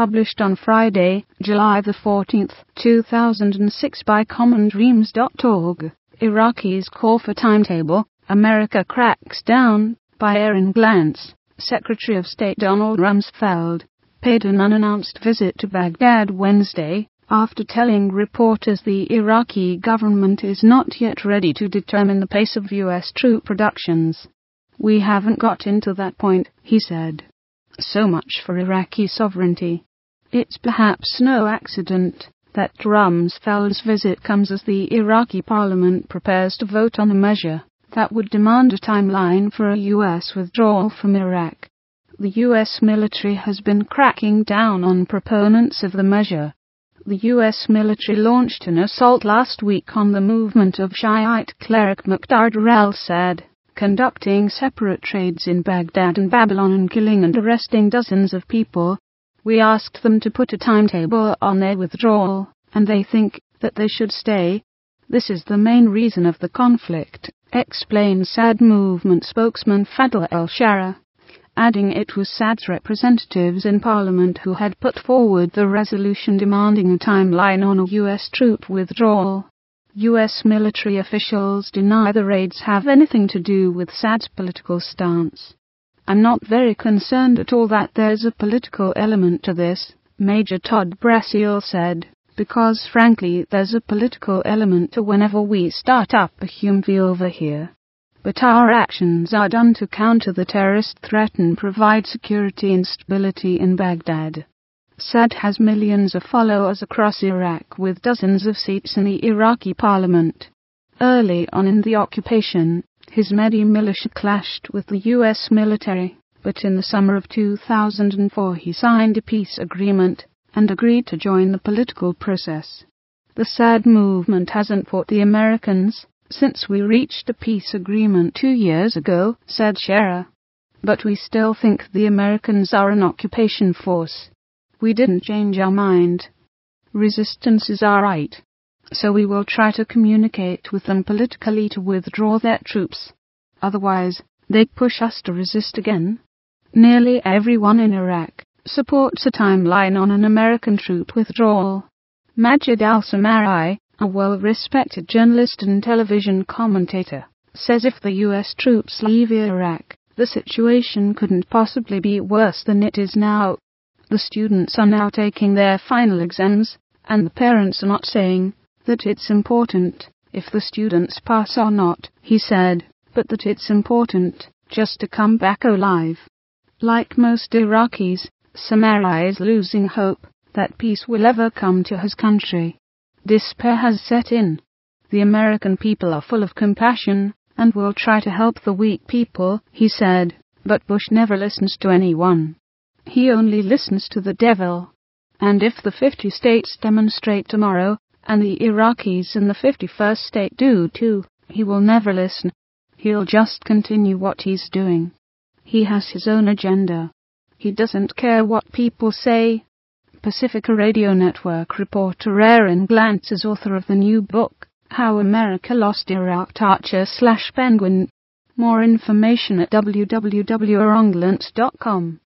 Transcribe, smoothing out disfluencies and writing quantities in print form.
published on Friday, July the 14th, 2006 by commondreams.org. Iraqis call for timetable, America cracks down, by Aaron Glantz. Secretary of State Donald Rumsfeld paid an unannounced visit to Baghdad Wednesday, after telling reporters the Iraqi government is not yet ready to determine the pace of U.S. troop reductions. "We haven't got into that point," he said. "So much for Iraqi sovereignty." It's perhaps no accident that Rumsfeld's visit comes as the Iraqi parliament prepares to vote on a measure that would demand a timeline for a U.S. withdrawal from Iraq. The U.S. military has been cracking down on proponents of the measure. The U.S. military launched an assault last week on the movement of Shiite cleric Muqtada al-Sadr, conducting separate raids in Baghdad and Babylon and killing and arresting dozens of people. "We asked them to put a timetable on their withdrawal, and they think that they should stay. This is the main reason of the conflict," explained Sadr movement spokesman Fadl al-Shara, adding it was Sadr's representatives in Parliament who had put forward the resolution demanding a timeline on a U.S. troop withdrawal. U.S. military officials deny the raids have anything to do with Sadr's political stance. "I'm not very concerned at all that there's a political element to this," Major Todd Brassil said, "because frankly there's a political element to whenever we start up a Humvee over here. But our actions are done to counter the terrorist threat and provide security and stability in Baghdad." Sadr has millions of followers across Iraq with dozens of seats in the Iraqi parliament. Early on in the occupation, his Mahdi militia clashed with the U.S. military, but in the summer of 2004 he signed a peace agreement and agreed to join the political process. "The Sadr movement hasn't fought the Americans since we reached a peace agreement 2 years ago," said Shara. "But we still think the Americans are an occupation force. We didn't change our mind. Resistance is our right. So we will try to communicate with them politically to withdraw their troops. Otherwise, they push us to resist again." Nearly everyone in Iraq supports a timeline on an American troop withdrawal. Majid al-Samari, a well-respected journalist and television commentator, says if the U.S. troops leave Iraq, the situation couldn't possibly be worse than it is now. "The students are now taking their final exams, and the parents are not saying that it's important if the students pass or not," he said, "but that it's important just to come back alive." Like most Iraqis, Samari is losing hope that peace will ever come to his country. Despair has set in. "The American people are full of compassion and will try to help the weak people," he said, "but Bush never listens to anyone. He only listens to the devil. And if the 50 states demonstrate tomorrow, and the Iraqis in the 51st state do too, he will never listen. He'll just continue what he's doing. He has his own agenda. He doesn't care what people say." Pacifica Radio Network reporter Aaron Glantz is author of the new book, How America Lost Iraq /Penguin. More information at www.aronglantz.com.